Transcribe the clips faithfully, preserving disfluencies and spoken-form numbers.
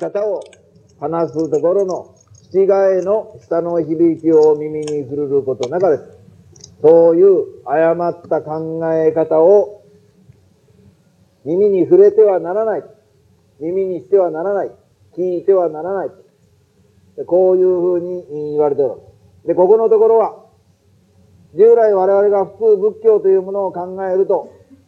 方を話すところの違いの下の響きを耳に触れることなかです。そういう誤った考え方を耳に触れてはならない。耳にしてはならない。聞いてはならない。こういうふうに言われている。で、ここのところは、従来我々が普通仏教というものを考えると、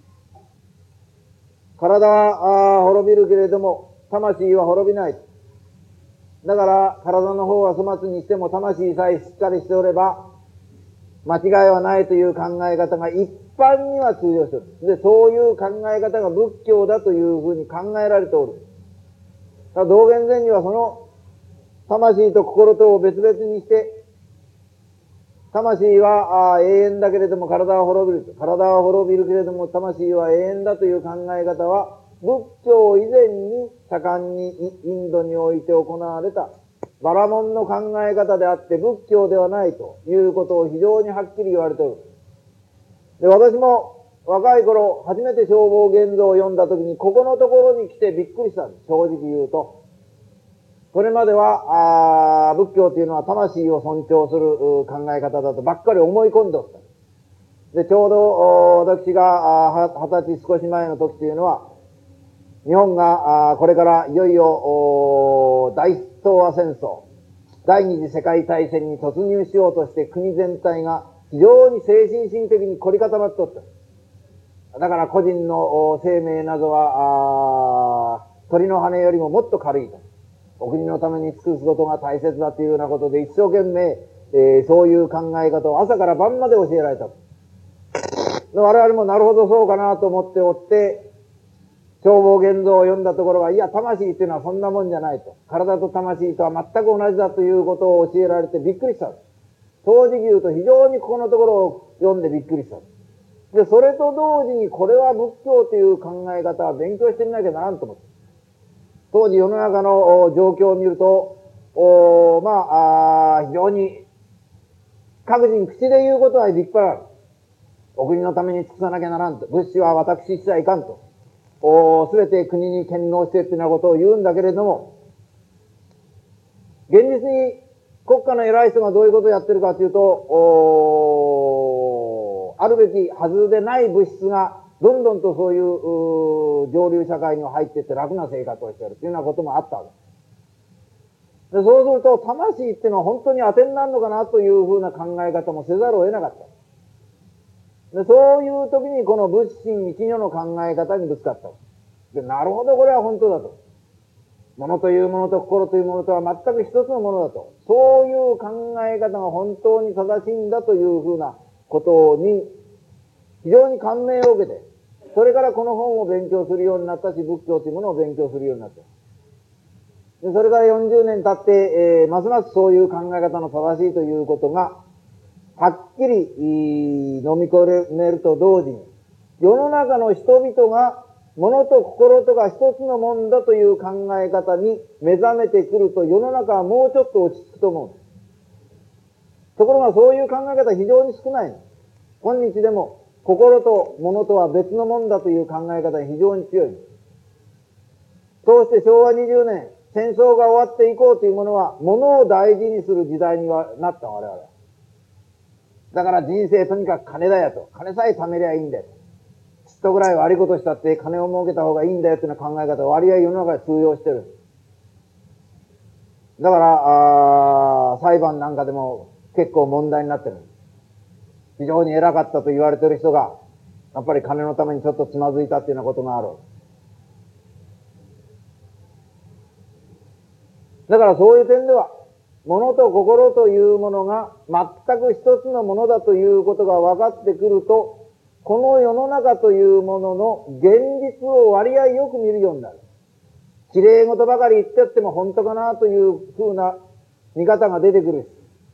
体は滅びるけれども、魂は滅びない。だから、体の方は粗末にしても、魂さえしっかりしておれば、間違いはないという考え方が一般には通用する。で、そういう考え方が仏教だというふうに考えられておる。道元禅にはその、魂と心とを別々にして、魂は永遠だけれども体は滅びる。体は滅びるけれども魂は永遠だという考え方は、仏教以前に盛んにインドにおいて行われたバラモンの考え方であって仏教ではないということを非常にはっきり言われておる。で、私も若い頃初めて消防現像を読んだ時にここのところに来てびっくりしたんです。正直言うと。これまでは、あ仏教というのは魂を尊重する考え方だとばっかり思い込んでおった。で、ちょうど私が二十歳少し前の時というのは、日本がこれからいよいよ大東亜戦争、第二次世界大戦に突入しようとして国全体が非常に精神心的に凝り固まっておった。だから個人の生命などは鳥の羽よりももっと軽いと。お国のために尽くすことが大切だというようなことで一生懸命、えー、そういう考え方を朝から晩まで教えられた。我々もなるほどそうかなと思っておって、消防現像を読んだところは、いや、魂っていうのはそんなもんじゃないと。体と魂とは全く同じだということを教えられてびっくりした。正直言うと非常にここのところを読んでびっくりした。で、それと同時にこれは仏教という考え方は勉強してみなきゃならんと思って。当時世の中の状況を見ると、おまあ、あ非常に各人口で言うことは立派なの。お国のために尽くさなきゃならんと。物資は私しちゃいかんと。すべて国に献納してっていうようなことを言うんだけれども、現実に国家の偉い人がどういうことをやってるかというと、あるべきはずでない物質がどんどんとそういう上流社会に入っていって楽な生活をしているというようなこともあったわけで、そうすると魂っていうのは本当に当てになるのかなというふうな考え方もせざるを得なかった。で、そういう時にこの仏心一如の考え方にぶつかった。で、なるほど、これは本当だと。物というものと心というものとは全く一つのものだと。そういう考え方が本当に正しいんだというふうなことに非常に感銘を受けて、それからこの本を勉強するようになったし、仏教というものを勉強するようになった。で、それからよんじゅうねん経って、えー、ますますそういう考え方の正しいということが、はっきり飲み込めると同時に、世の中の人々が物と心とが一つのもんだという考え方に目覚めてくると、世の中はもうちょっと落ち着くと思うんです。ところがそういう考え方は非常に少ないの。今日でも心と物とは別のもんだという考え方が非常に強いんです。そうしてしょうわにじゅうねん、戦争が終わっていこうというものは、物を大事にする時代にはなった我々は。だから人生とにかく金だよと。金さえ貯めりゃいいんだよ。ちっとぐらい悪いことしたって金を儲けた方がいいんだよっていうような考え方は割合世の中で通用してる。だから、あ裁判なんかでも結構問題になってる。非常に偉かったと言われてる人が、やっぱり金のためにちょっとつまずいたっていうようなことがある。だからそういう点では、物と心というものが全く一つのものだということが分かってくると、この世の中というものの現実を割合よく見るようになる。綺麗事ばかり言ってっても本当かなというふうな見方が出てくるし、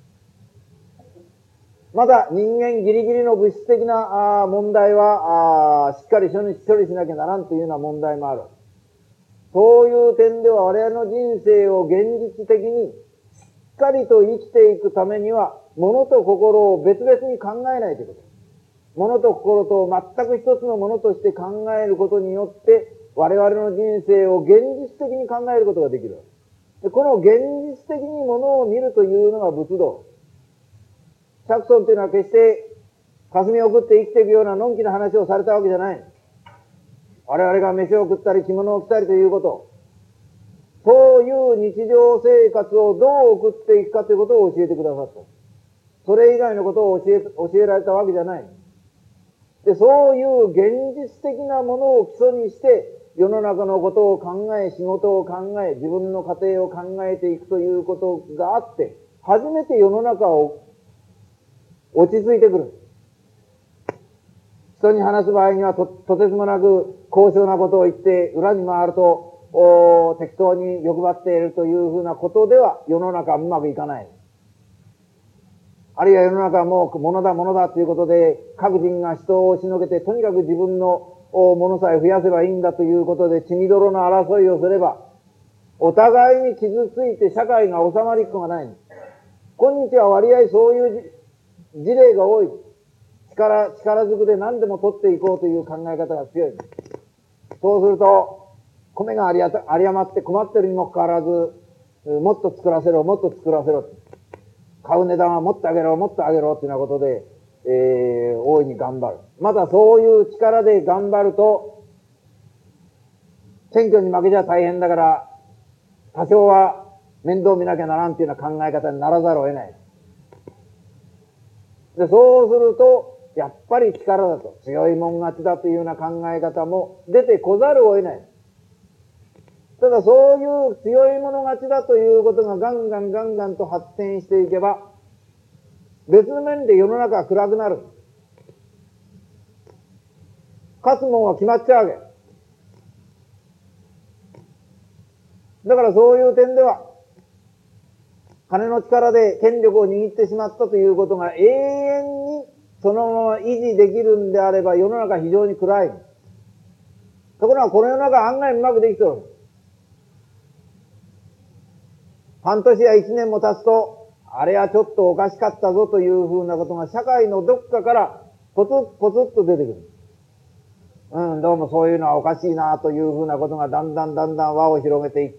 まだ人間ギリギリの物質的な問題はしっかり処理しなきゃならんというような問題もある。そういう点では我々の人生を現実的にしっかりと生きていくためには、物と心を別々に考えないということ。物と心と全く一つのものとして考えることによって、 我々の人生を現実的に考えることができる。でこの現実的にものを見るというのが仏道。釈尊というのは決して霞を食って生きていくようなのんきな話をされたわけじゃない。我々が飯を食ったり着物を着たりということ、そういう日常生活をどう送っていくかということを教えてくださった。それ以外のことを教え、教えられたわけじゃない。で、そういう現実的なものを基礎にして、世の中のことを考え、仕事を考え、自分の家庭を考えていくということがあって、初めて世の中を落ち着いてくる。人に話す場合にはと、とてつもなく高尚なことを言って、裏に回ると、お適当に欲張っているというふうなことでは世の中はうまくいかない。あるいは世の中はもう物だ物だということで、各人が人を押しのけて、とにかく自分のものさえ増やせばいいんだということで、血みどろの争いをすれば、お互いに傷ついて社会が収まりっこがない。今日は割合そういう事例が多い。力、力ずくで何でも取っていこうという考え方が強い。そうすると、米があり余って困ってるにもかかわらず、もっと作らせろ、もっと作らせろ。買う値段はもっと上げろ、もっと上げろっていうようなことで、えー、大いに頑張る。またそういう力で頑張ると、選挙に負けちゃ大変だから、多少は面倒見なきゃならんっていうような考え方にならざるを得ない。で、そうすると、やっぱり力だと、強いもん勝ちだというような考え方も出てこざるを得ない。ただそういう強いもの勝ちだということがガンガンガンガンと発展していけば、別の面で世の中は暗くなる。勝つもんは決まっちゃうわけ。だからそういう点では、金の力で権力を握ってしまったということが永遠にそのまま維持できるんであれば世の中は非常に暗い。ところがこの世の中は案外うまくできておる。半年や一年も経つと、あれはちょっとおかしかったぞというふうなことが社会のどっかからポツッポツッと出てくる。うん、どうもそういうのはおかしいなというふうなことがだんだんだんだん輪を広げていって、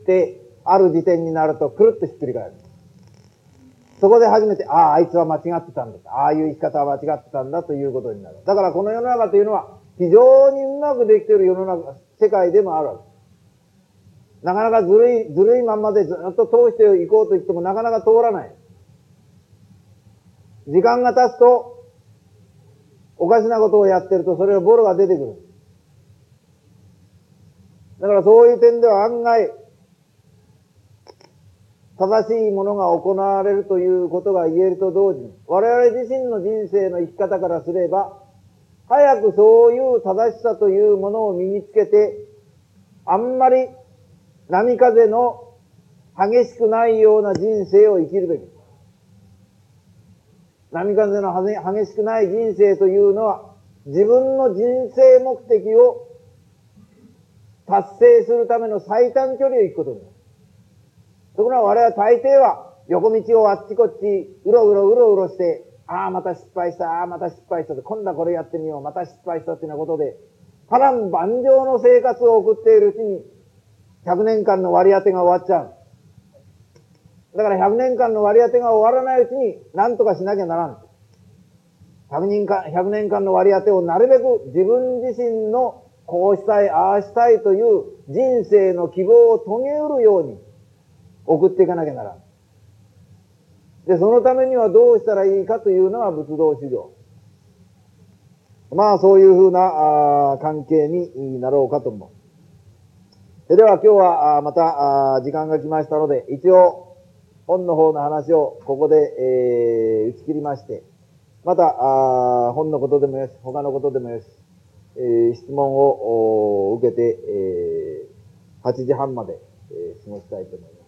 ある時点になるとくるっとひっくり返る。そこで初めて、ああ、あいつは間違ってたんだ。ああいう生き方は間違ってたんだということになる。だからこの世の中というのは非常にうまくできている世の中、世界でもあるわけ。なかなかずるい、ずるいまんまでずっと通していこうと言ってもなかなか通らない。時間が経つと、おかしなことをやってるとそれをボロが出てくる。だからそういう点では案外、正しいものが行われるということが言えると同時に、我々自身の人生の生き方からすれば、早くそういう正しさというものを身につけて、あんまり波風の激しくないような人生を生きるべき。波風の激しくない人生というのは、自分の人生目的を達成するための最短距離を行くことになる。ところが我々は大抵は横道をあっちこっちうろうろうろうろして、ああまた失敗した、ああまた失敗したと、今度はこれやってみよう、また失敗したっていうようなことで、波乱万丈の生活を送っているうちに、ひゃくねんかんの割り当てが終わっちゃう。だからひゃくねんかんの割り当てが終わらないうちに何とかしなきゃならん。ひゃくねんかん、ひゃくねんかんの割り当てをなるべく自分自身のこうしたい、ああしたいという人生の希望を遂げうるように送っていかなきゃならん。で、そのためにはどうしたらいいかというのが仏道修行。まあそういうふうなあ関係になろうかと思う。では今日はまた時間が来ましたので、一応本の方の話をここで、えー、打ち切りまして、またあ本のことでもよし、他のことでもよし、えー、質問を受けて、えー、はちじはんまで、えー、過ごしたいと思います。